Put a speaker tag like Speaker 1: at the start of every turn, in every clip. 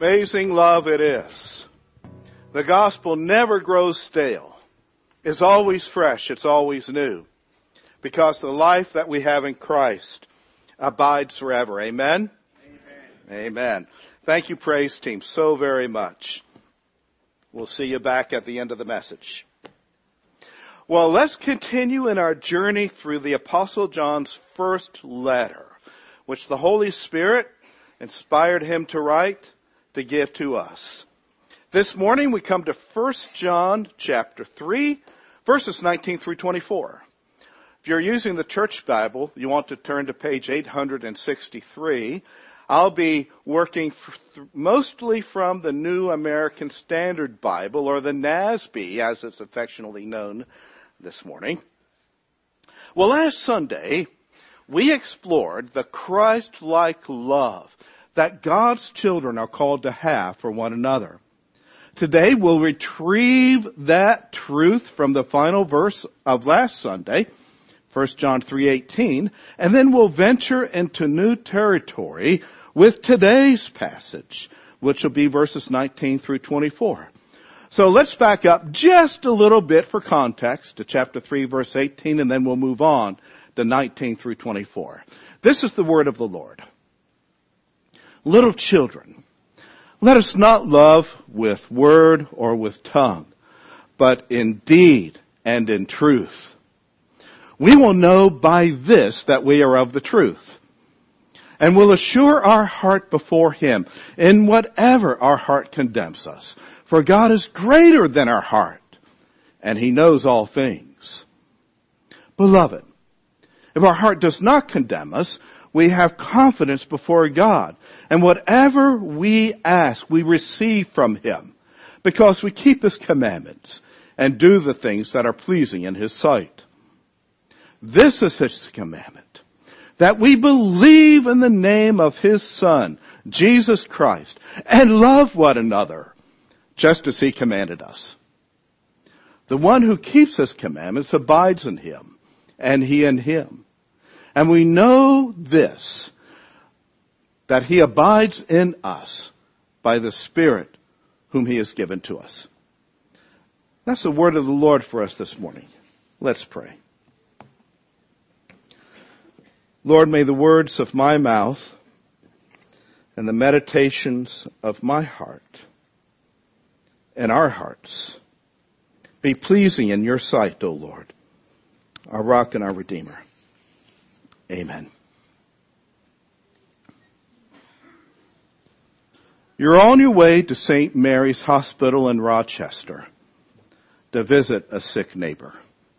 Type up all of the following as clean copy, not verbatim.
Speaker 1: Amazing love it is. The gospel never grows stale. It's always fresh. It's always new. Because the life that we have in Christ abides forever. Amen? Amen. Amen. Thank you, praise team, so very much. We'll see you back at the end of the message. Well, let's continue in our journey through the Apostle John's first letter, which the Holy Spirit inspired him to write, to give to us. This morning we come to 1 John chapter 3, verses 19 through 24. If you're using the church Bible, you want to turn to page 863. I'll be working mostly from the New American Standard Bible, or the NASB, as it's affectionately known this morning. Well, last Sunday, we explored the Christ-like love that God's children are called to have for one another. Today, we'll retrieve that truth from the final verse of last Sunday, 1 John 3:18, and then we'll venture into new territory with today's passage, which will be verses 19 through 24. So let's back up just a little bit for context to chapter 3, verse 18, and then we'll move on to 19 through 24. This is the word of the Lord. Little children, let us not love with word or with tongue, but in deed and in truth. We will know by this that we are of the truth, and will assure our heart before Him in whatever our heart condemns us. For God is greater than our heart, and He knows all things. Beloved, if our heart does not condemn us, we have confidence before God, and whatever we ask, we receive from Him, because we keep His commandments and do the things that are pleasing in His sight. This is His commandment, that we believe in the name of His Son, Jesus Christ, and love one another, just as He commanded us. The one who keeps His commandments abides in Him, and He in him. And we know this, that He abides in us by the Spirit whom He has given to us. That's the word of the Lord for us this morning. Let's pray. Lord, may the words of my mouth and the meditations of my heart and our hearts be pleasing in Your sight, O Lord, our rock and our Redeemer. Amen. You're on your way to St. Mary's Hospital in Rochester to visit a sick neighbor.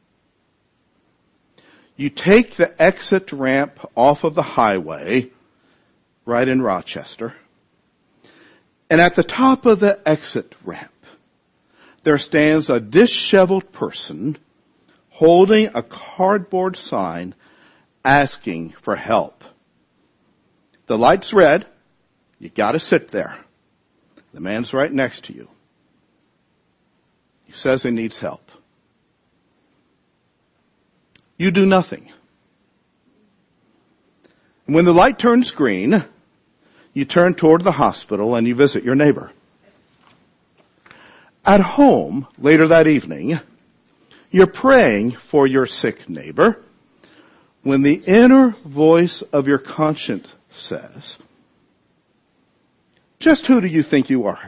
Speaker 1: You take the exit ramp off of the highway right in Rochester, and at the top of the exit ramp, there stands a disheveled person holding a cardboard sign asking for help. The light's red. You gotta sit there. The man's right next to you. He says he needs help. You do nothing. When the light turns green, you turn toward the hospital and you visit your neighbor. At home, later that evening, you're praying for your sick neighbor when the inner voice of your conscience says, just who do you think you are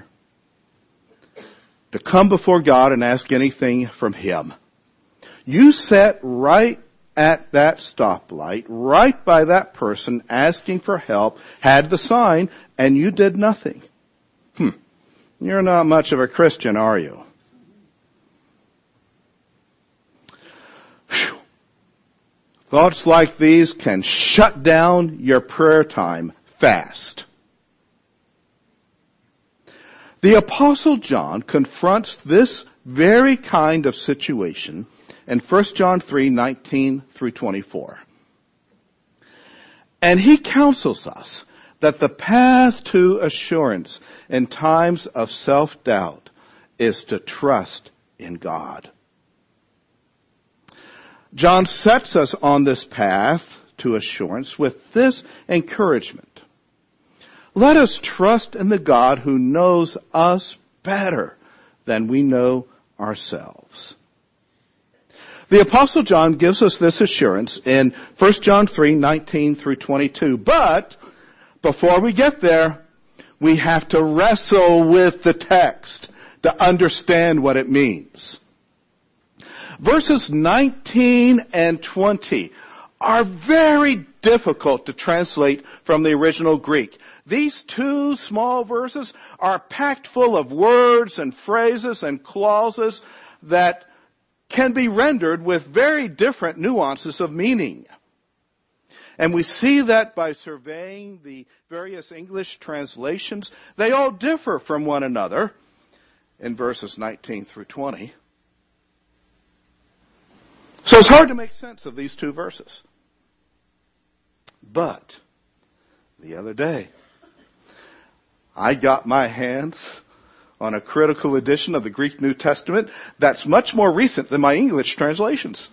Speaker 1: to come before God and ask anything from Him? You sat right at that stoplight, right by that person asking for help, had the sign, and you did nothing. You're not much of a Christian, are you? Whew. Thoughts like these can shut down your prayer time fast. The Apostle John confronts this very kind of situation in 1 John 3:19 through 24. And he counsels us that the path to assurance in times of self-doubt is to trust in God. John sets us on this path to assurance with this encouragement. Let us trust in the God who knows us better than we know ourselves. The Apostle John gives us this assurance in 1 John 3:19 through 22. But before we get there, we have to wrestle with the text to understand what it means. Verses 19 and 20 are very difficult to translate from the original Greek. These two small verses are packed full of words and phrases and clauses that can be rendered with very different nuances of meaning. And we see that by surveying the various English translations. They all differ from one another in verses 19 through 20. So it's hard to make sense of these two verses. But the other day, I got my hands on a critical edition of the Greek New Testament that's much more recent than my English translations.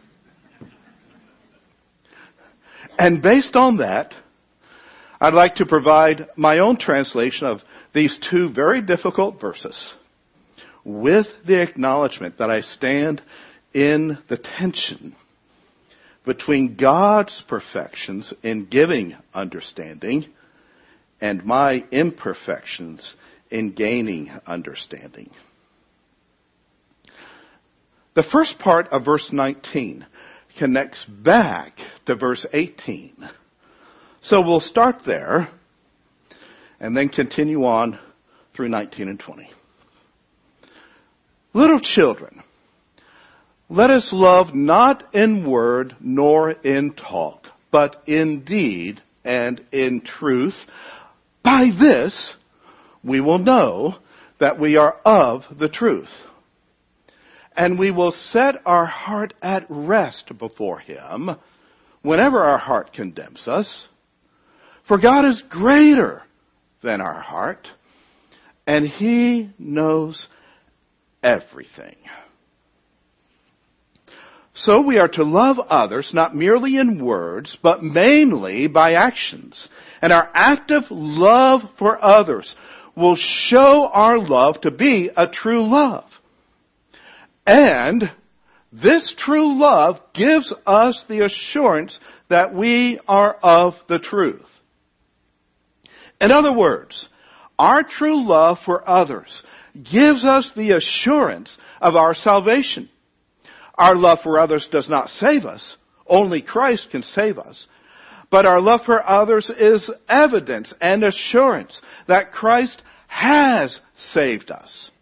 Speaker 1: And based on that, I'd like to provide my own translation of these two very difficult verses with the acknowledgement that I stand in the tension between God's perfections in giving understanding and my imperfections in gaining understanding. The first part of verse 19 connects back to verse 18. So we'll start there and then continue on through 19 and 20. Little children, let us love not in word nor in talk, but in deed and in truth. By this we will know that we are of the truth. And we will set our heart at rest before Him whenever our heart condemns us. For God is greater than our heart, and He knows everything. So we are to love others not merely in words, but mainly by actions. And our active love for others will show our love to be a true love. And this true love gives us the assurance that we are of the truth. In other words, our true love for others gives us the assurance of our salvation. Our love for others does not save us. Only Christ can save us. But our love for others is evidence and assurance that Christ has saved us.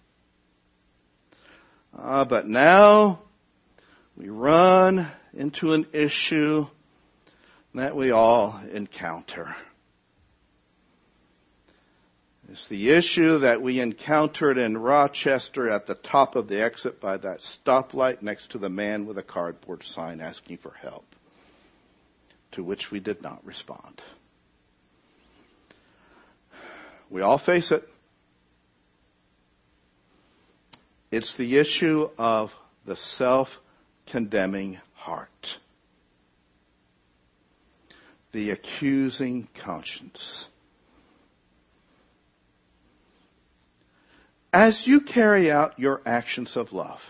Speaker 1: But now we run into an issue that we all encounter. It's the issue that we encountered in Rochester at the top of the exit by that stoplight next to the man with a cardboard sign asking for help, to which we did not respond. We all face it. It's the issue of the self-condemning heart, the accusing conscience. As you carry out your actions of love,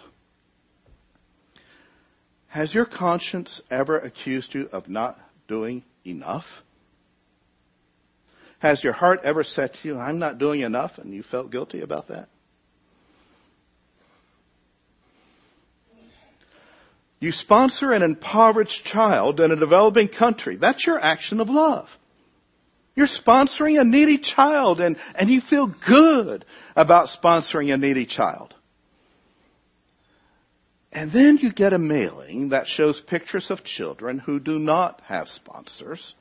Speaker 1: has your conscience ever accused you of not doing enough? Has your heart ever said to you, I'm not doing enough, and you felt guilty about that? You sponsor an impoverished child in a developing country. That's your action of love. You're sponsoring a needy child and you feel good about sponsoring a needy child. And then you get a mailing that shows pictures of children who do not have sponsors.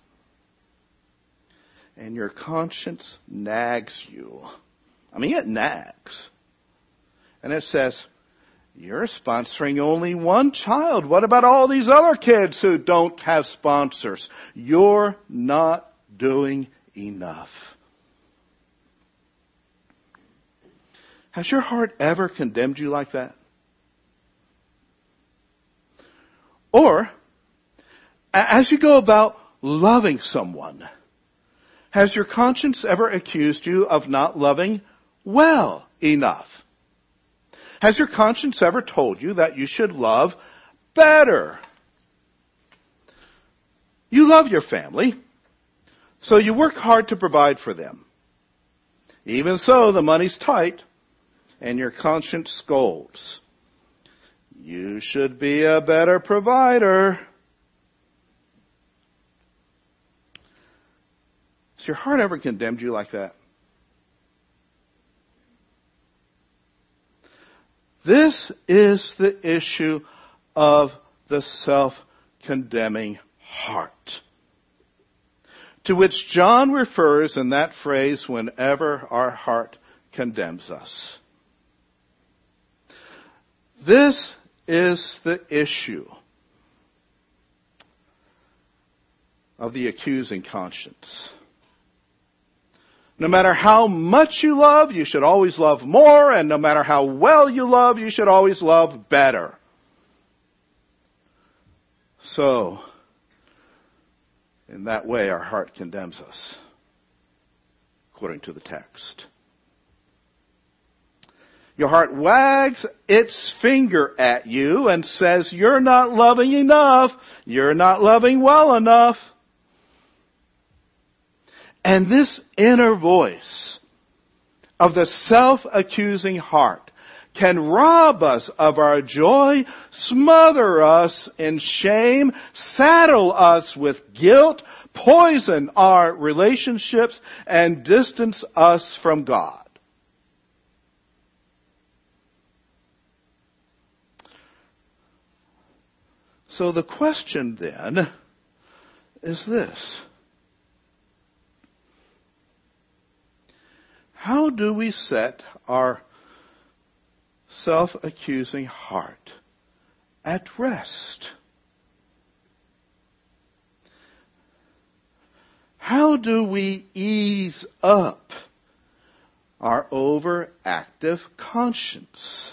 Speaker 1: And your conscience nags you. I mean, it nags. And it says, you're sponsoring only one child. What about all these other kids who don't have sponsors? You're not doing enough. Has your heart ever condemned you like that? Or, as you go about loving someone, Has your conscience ever accused you of not loving well enough? Has your conscience ever told you that you should love better? You love your family, so you work hard to provide for them. Even so, the money's tight, and your conscience scolds. You should be a better provider. Has your heart ever condemned you like that? This is the issue of the self-condemning heart, to which John refers in that phrase whenever our heart condemns us. This is the issue of the accusing conscience. No matter how much you love, you should always love more, and no matter how well you love, you should always love better. So, in that way, our heart condemns us, according to the text. Your heart wags its finger at you and says, you're not loving enough, you're not loving well enough. And this inner voice of the self-accusing heart can rob us of our joy, smother us in shame, saddle us with guilt, poison our relationships, and distance us from God. So the question then is this: how do we set our self-accusing heart at rest? How do we ease up our overactive conscience?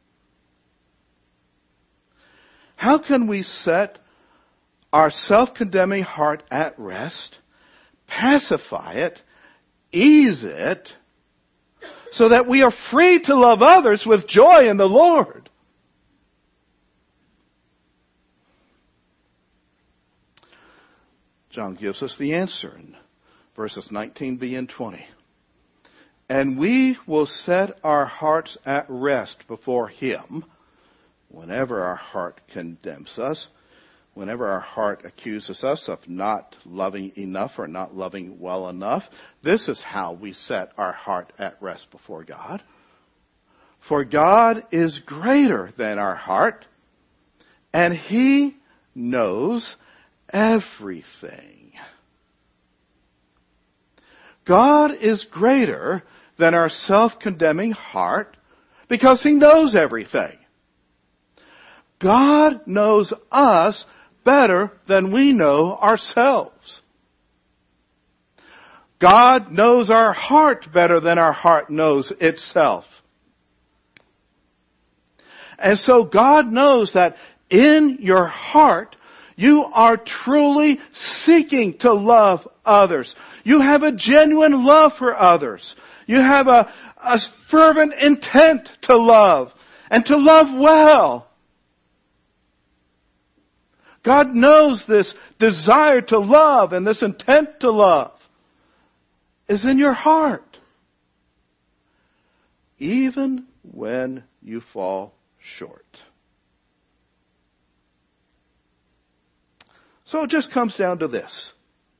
Speaker 1: How can we set our self-condemning heart at rest, pacify it, ease it, so that we are free to love others with joy in the Lord? John gives us the answer in verses 19b and 20. And we will set our hearts at rest before Him whenever our heart condemns us, whenever our heart accuses us of not loving enough or not loving well enough. This is how we set our heart at rest before God. For God is greater than our heart, and He knows everything. God is greater than our self-condemning heart because He knows everything. God knows us better than we know ourselves. God knows our heart better than our heart knows itself. And so God knows that in your heart, you are truly seeking to love others. You have a genuine love for others. You have a fervent intent to love and to love well. God knows this desire to love and this intent to love is in your heart, even when you fall short. So it just comes down to this: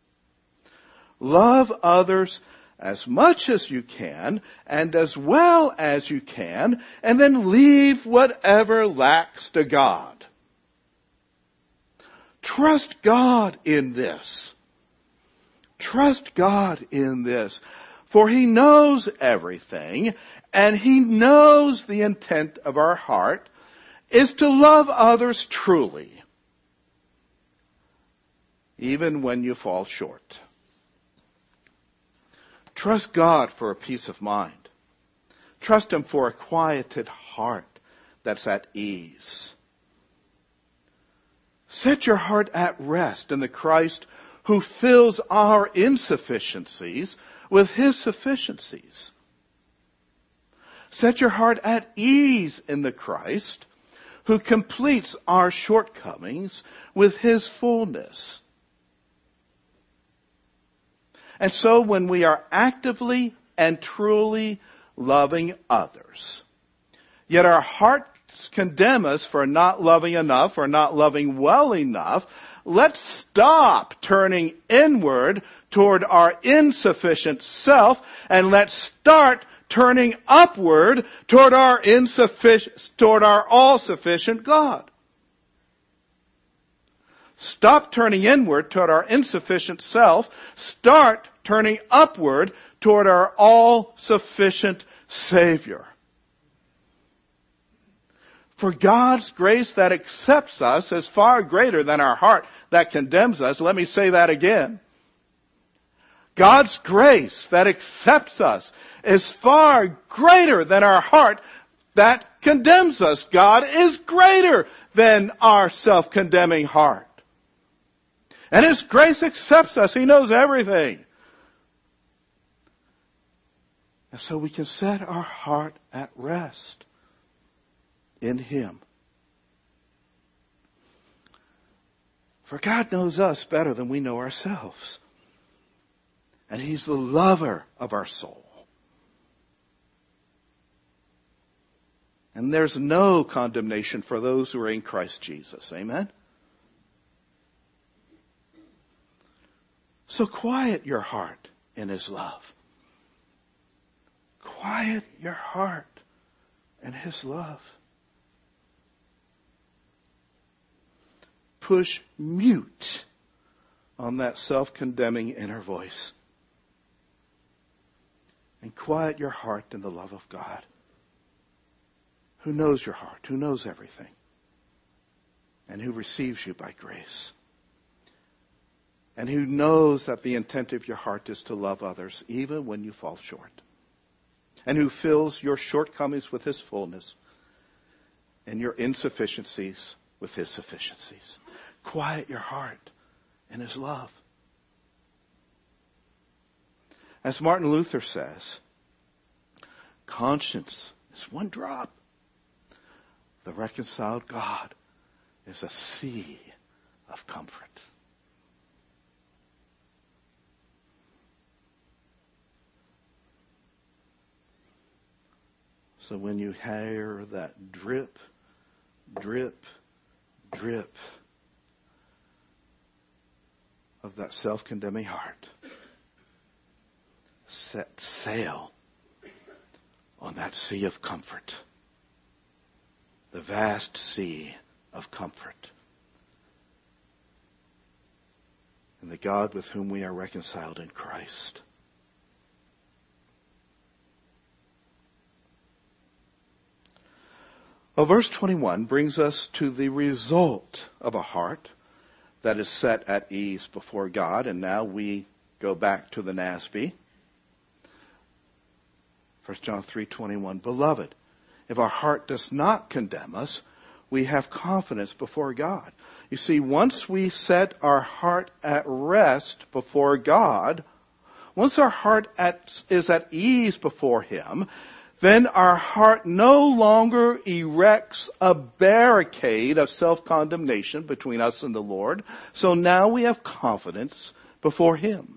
Speaker 1: love others as much as you can and as well as you can, and then leave whatever lacks to God. Trust God in this. Trust God in this. For He knows everything, and He knows the intent of our heart is to love others truly, even when you fall short. Trust God for a peace of mind. Trust Him for a quieted heart that's at ease. Set your heart at rest in the Christ who fills our insufficiencies with His sufficiencies. Set your heart at ease in the Christ, who completes our shortcomings with His fullness. And so when we are actively and truly loving others, yet our hearts condemn us for not loving enough or not loving well enough, let's stop turning inward toward our insufficient self and let's start turning upward toward our all-sufficient God. Stop turning inward toward our insufficient self. Start turning upward toward our all-sufficient Savior. For God's grace that accepts us is far greater than our heart that condemns us. Let me say that again. God's grace that accepts us is far greater than our heart that condemns us. God is greater than our self-condemning heart. And His grace accepts us. He knows everything. And so we can set our heart at rest in Him. For God knows us better than we know ourselves. And He's the lover of our soul. And there's no condemnation for those who are in Christ Jesus. Amen? So quiet your heart in His love. Quiet your heart in His love. Push mute on that self-condemning inner voice. And quiet your heart in the love of God, who knows your heart, who knows everything, and who receives you by grace, and who knows that the intent of your heart is to love others even when you fall short, and who fills your shortcomings with His fullness and your insufficiencies with His sufficiencies. Quiet your heart in His love. As Martin Luther says, conscience is one drop. The reconciled God is a sea of comfort. So when you hear that drip, drip, drip of that self-condemning heart, set sail on that sea of comfort, the vast sea of comfort. And the God with whom we are reconciled in Christ. Well, verse 21 brings us to the result of a heart that is set at ease before God. And now we go back to the NASB. 1 John 3:21, Beloved, if our heart does not condemn us, we have confidence before God. You see, once we set our heart at rest before God, once our heart is at ease before Him, then our heart no longer erects a barricade of self-condemnation between us and the Lord. So now we have confidence before Him.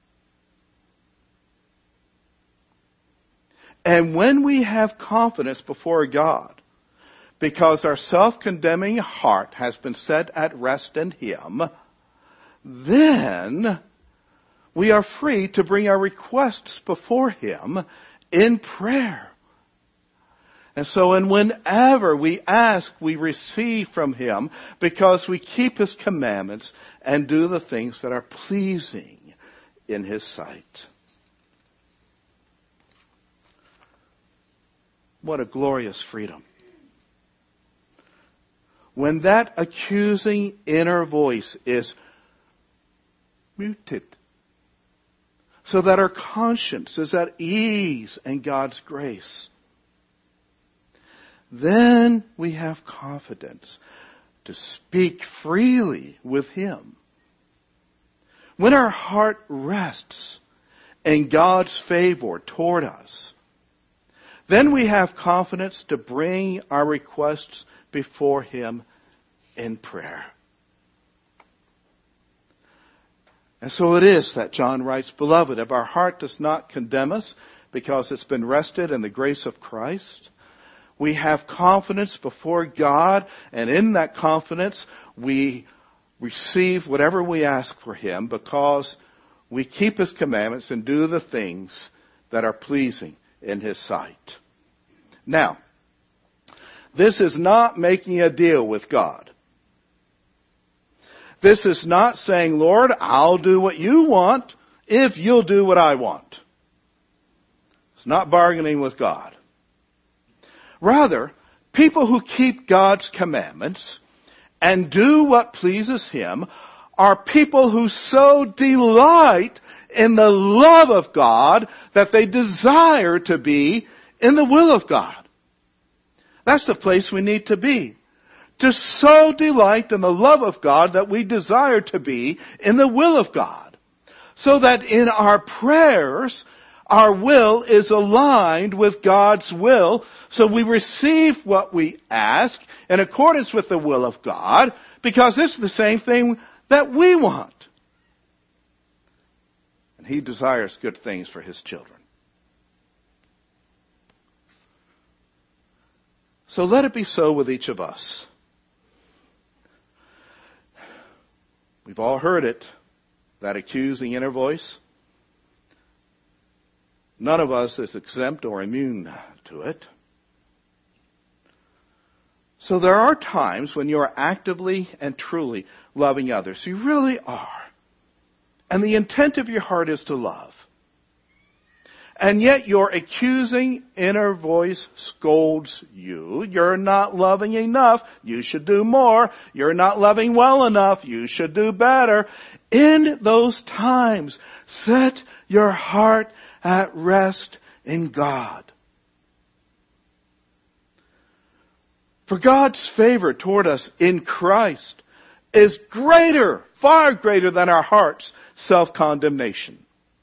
Speaker 1: And when we have confidence before God, because our self-condemning heart has been set at rest in Him, then we are free to bring our requests before Him in prayer. And so, and whenever we ask, we receive from Him because we keep His commandments and do the things that are pleasing in His sight. What a glorious freedom. When that accusing inner voice is muted, so that our conscience is at ease in God's grace, then we have confidence to speak freely with Him. when our heart rests in God's favor toward us, then we have confidence to bring our requests before Him in prayer. And so it is that John writes, "Beloved, if our heart does not condemn us because it's been rested in the grace of Christ, we have confidence before God, and in that confidence we receive whatever we ask for Him because we keep His commandments and do the things that are pleasing in His sight." Now, this is not making a deal with God. This is not saying, "Lord, I'll do what you want if you'll do what I want." It's not bargaining with God. Rather, people who keep God's commandments and do what pleases Him are people who so delight in the love of God that they desire to be in the will of God. That's the place we need to be. To so delight in the love of God that we desire to be in the will of God. So that in our prayers, our will is aligned with God's will. So we receive what we ask in accordance with the will of God, because it's the same thing that we want. And He desires good things for His children. So let it be so with each of us. We've all heard it, that accusing inner voice. None of us is exempt or immune to it. So there are times when you are actively and truly loving others. You really are. And the intent of your heart is to love. And yet your accusing inner voice scolds you. You're not loving enough. You should do more. You're not loving well enough. You should do better. In those times, set your heart at rest in God. For God's favor toward us in Christ is greater, far greater than our heart's self-condemnation.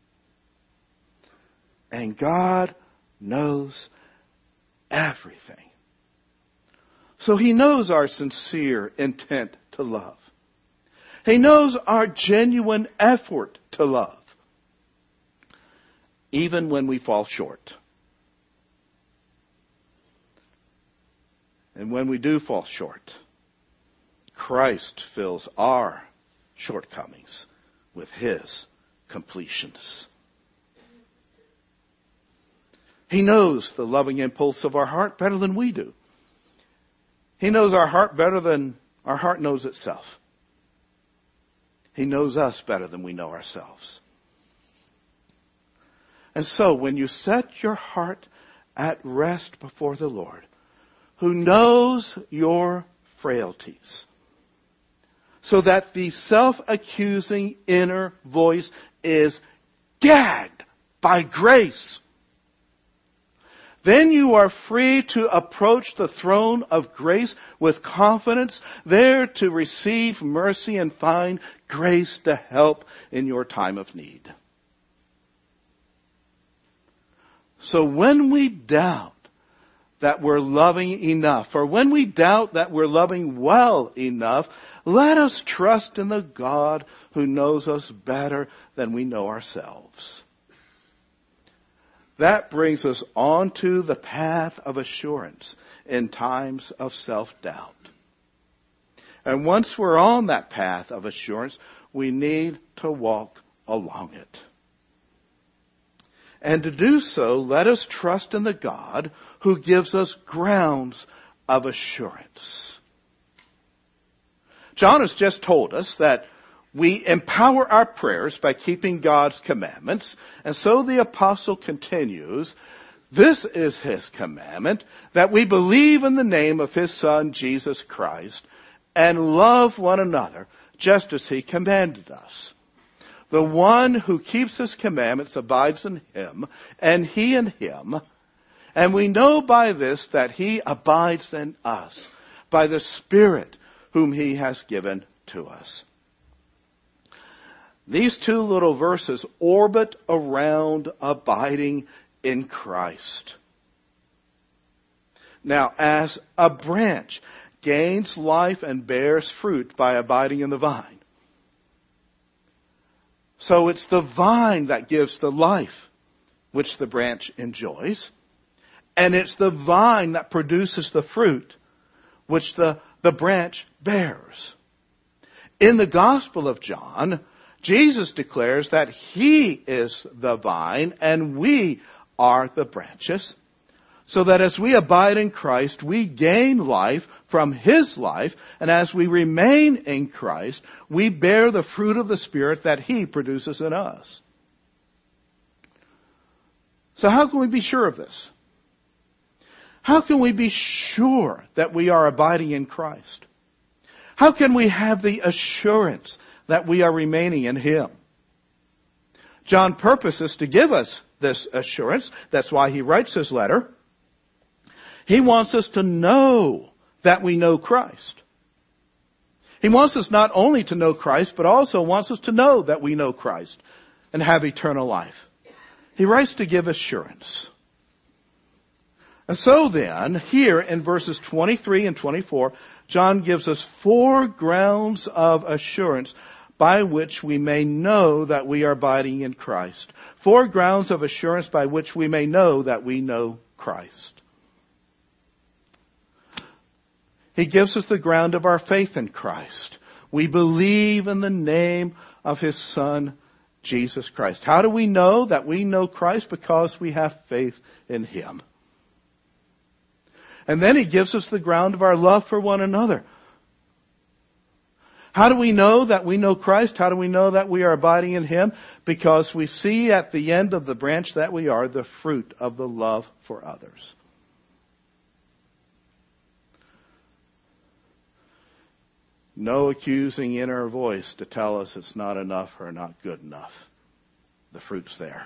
Speaker 1: And God knows everything. So He knows our sincere intent to love. He knows our genuine effort to love. Even when we fall short. And when we do fall short, Christ fills our shortcomings with His completions. He knows the loving impulse of our heart better than we do. He knows our heart better than our heart knows itself. He knows us better than we know ourselves. And so when you set your heart at rest before the Lord, who knows your frailties, so that the self-accusing inner voice is gagged by grace, then you are free to approach the throne of grace with confidence, there to receive mercy and find grace to help in your time of need. So when we doubt that we're loving enough, or when we doubt that we're loving well enough, let us trust in the God who knows us better than we know ourselves. That brings us onto the path of assurance in times of self-doubt. And once we're on that path of assurance, we need to walk along it. And to do so, let us trust in the God who gives us grounds of assurance. John has just told us that we empower our prayers by keeping God's commandments. And so the apostle continues, this is His commandment, that we believe in the name of His Son, Jesus Christ, and love one another just as He commanded us. The one who keeps His commandments abides in Him, and He in Him. And we know by this that He abides in us, by the Spirit whom He has given to us. These two little verses orbit around abiding in Christ. Now, as a branch gains life and bears fruit by abiding in the vine, so it's the vine that gives the life which the branch enjoys, and it's the vine that produces the fruit which the branch bears. In the Gospel of John, Jesus declares that He is the vine and we are the branches, so that as we abide in Christ, we gain life from His life, and as we remain in Christ, we bear the fruit of the Spirit that He produces in us. So how can we be sure of this? How can we be sure that we are abiding in Christ? How can we have the assurance that we are remaining in Him? John purposes to give us this assurance. That's why he writes his letter. He wants us to know that we know Christ. He wants us not only to know Christ, but also wants us to know that we know Christ and have eternal life. He writes to give assurance. And so then, here in verses 23 and 24, John gives us 4 grounds of assurance by which we may know that we are abiding in Christ. 4 grounds of assurance by which we may know that we know Christ. He gives us the ground of our faith in Christ. We believe in the name of His Son, Jesus Christ. How do we know that we know Christ? Because we have faith in Him. And then He gives us the ground of our love for one another. How do we know that we know Christ? How do we know that we are abiding in Him? Because we see at the end of the branch that we are the fruit of the love for others. No accusing inner voice to tell us it's not enough or not good enough. The fruit's there.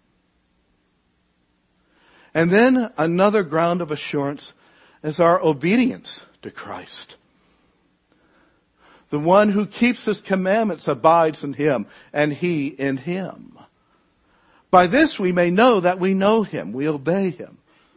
Speaker 1: And then another ground of assurance is our obedience to Christ. The one who keeps His commandments abides in Him, and He in Him. By this we may know that we know Him, we obey Him.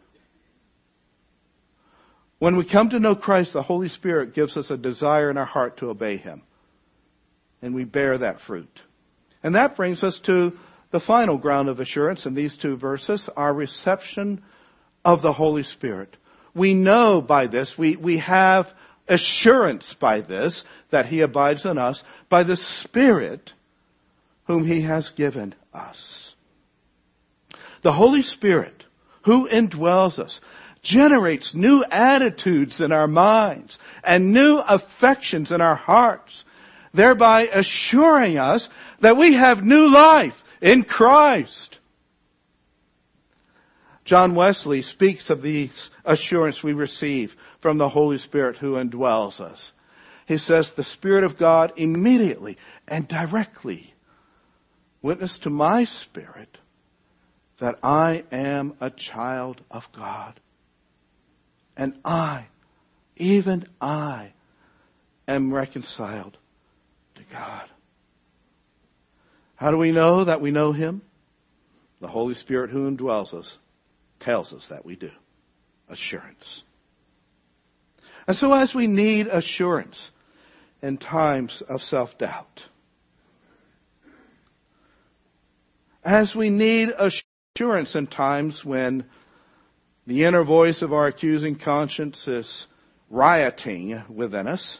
Speaker 1: When we come to know Christ, the Holy Spirit gives us a desire in our heart to obey Him. And we bear that fruit. And that brings us to the final ground of assurance in these 2 verses, our reception of the Holy Spirit. We know by this, we have assurance by this, that He abides in us, by the Spirit whom He has given us. The Holy Spirit, who indwells us, generates new attitudes in our minds and new affections in our hearts, thereby assuring us that we have new life in Christ. John Wesley speaks of the assurance we receive from the Holy Spirit who indwells us. He says, the Spirit of God immediately and directly witnessed to my spirit that I am a child of God. And I, even I, am reconciled to God. How do we know that we know Him? The Holy Spirit who indwells us tells us that we do. Assurance. And so as we need assurance in times of self-doubt, as we need assurance in times when the inner voice of our accusing conscience is rioting within us,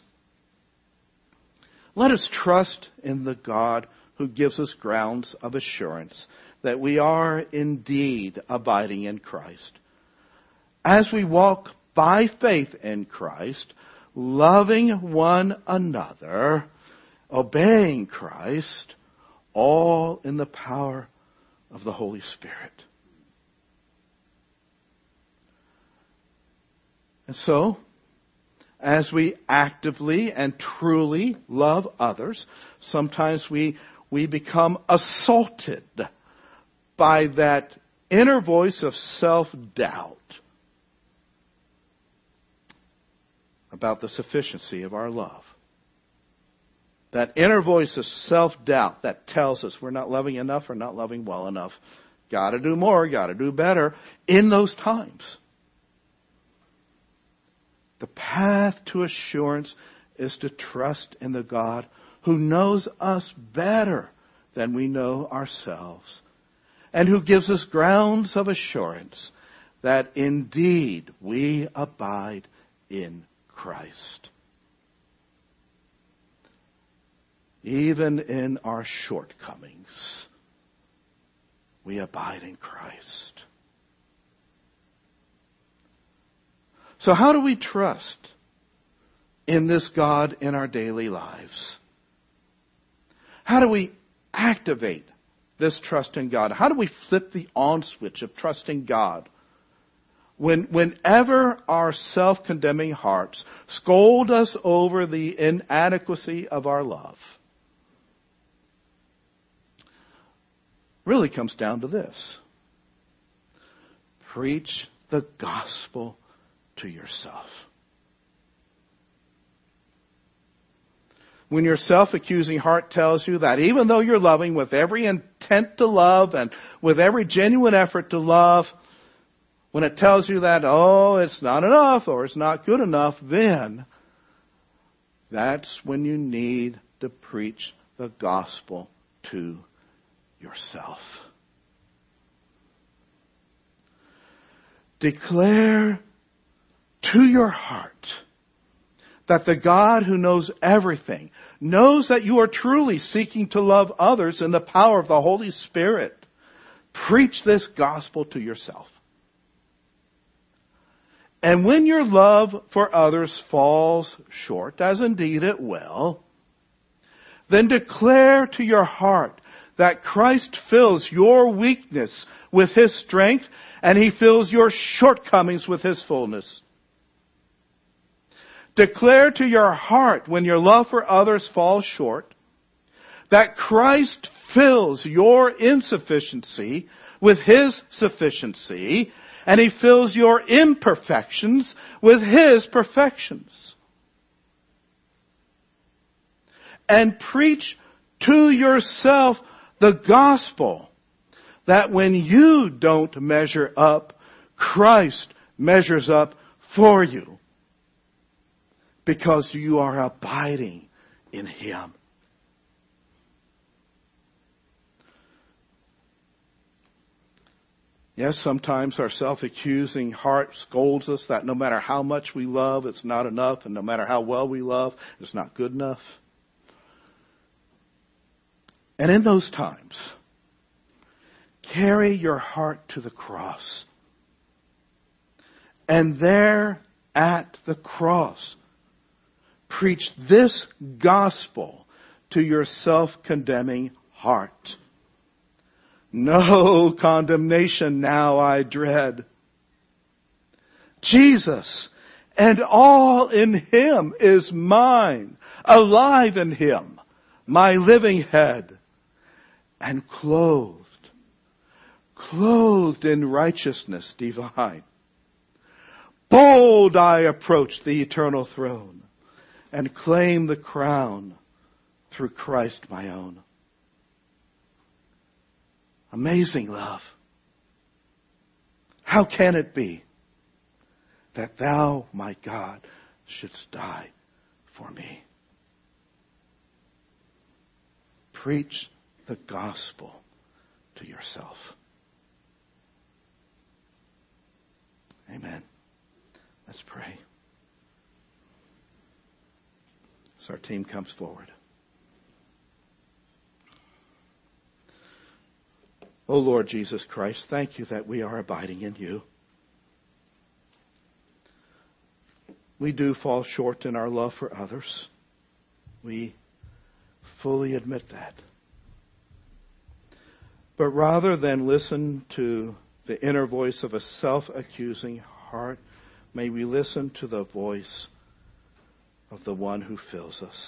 Speaker 1: let us trust in the God who gives us grounds of assurance that we are indeed abiding in Christ. As we walk by faith in Christ, loving one another, obeying Christ, all in the power of the Holy Spirit. And so, as we actively and truly love others, sometimes we become assaulted by that inner voice of self-doubt about the sufficiency of our love. That inner voice of self-doubt that tells us we're not loving enough or not loving well enough. Got to do more, got to do better in those times. The path to assurance is to trust in the God who knows us better than we know ourselves, and who gives us grounds of assurance that indeed we abide in Christ. Even in our shortcomings, we abide in Christ. So how do we trust in this God in our daily lives? How do we activate this trust in God? How do we flip the on switch of trusting God? Whenever our self-condemning hearts scold us over the inadequacy of our love, really comes down to this. Preach the gospel to yourself. When your self-accusing heart tells you that even though you're loving with every intent to love and with every genuine effort to love, when it tells you that, oh, it's not enough or it's not good enough, then that's when you need to preach the gospel to yourself. Declare to your heart that the God who knows everything knows that you are truly seeking to love others in the power of the Holy Spirit. Preach this gospel to yourself. And when your love for others falls short, as indeed it will, then declare to your heart that Christ fills your weakness with His strength and He fills your shortcomings with His fullness. Declare to your heart when your love for others falls short that Christ fills your insufficiency with His sufficiency and He fills your imperfections with His perfections. And preach to yourself the gospel that when you don't measure up, Christ measures up for you because you are abiding in Him. Yes, sometimes our self-accusing heart scolds us that no matter how much we love, it's not enough, and no matter how well we love, it's not good enough. And in those times, carry your heart to the cross. And there at the cross, preach this gospel to your self-condemning heart. No condemnation now I dread. Jesus and all in Him is mine, alive in Him, my living head, and clothed in righteousness divine. Bold I approach the eternal throne and claim the crown through Christ my own. Amazing love. How can it be that Thou, my God, shouldst die for me? Preach the gospel to yourself. Amen. Let's pray. As our team comes forward. O Lord Jesus Christ, thank You that we are abiding in You. We do fall short in our love for others. We fully admit that. But rather than listen to the inner voice of a self-accusing heart, may we listen to the voice of the one who fills us.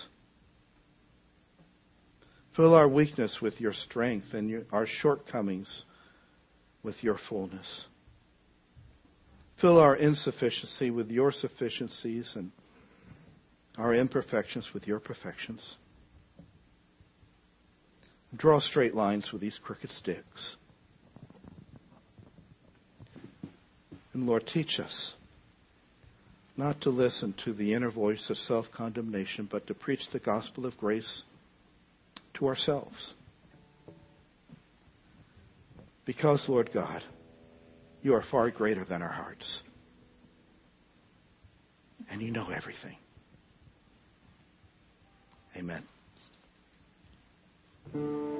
Speaker 1: Fill our weakness with Your strength and our shortcomings with Your fullness. Fill our insufficiency with Your sufficiencies and our imperfections with Your perfections. Draw straight lines with these crooked sticks. And Lord, teach us not to listen to the inner voice of self-condemnation, but to preach the gospel of grace to ourselves. Because, Lord God, you are far greater than our hearts. And you know everything. Amen.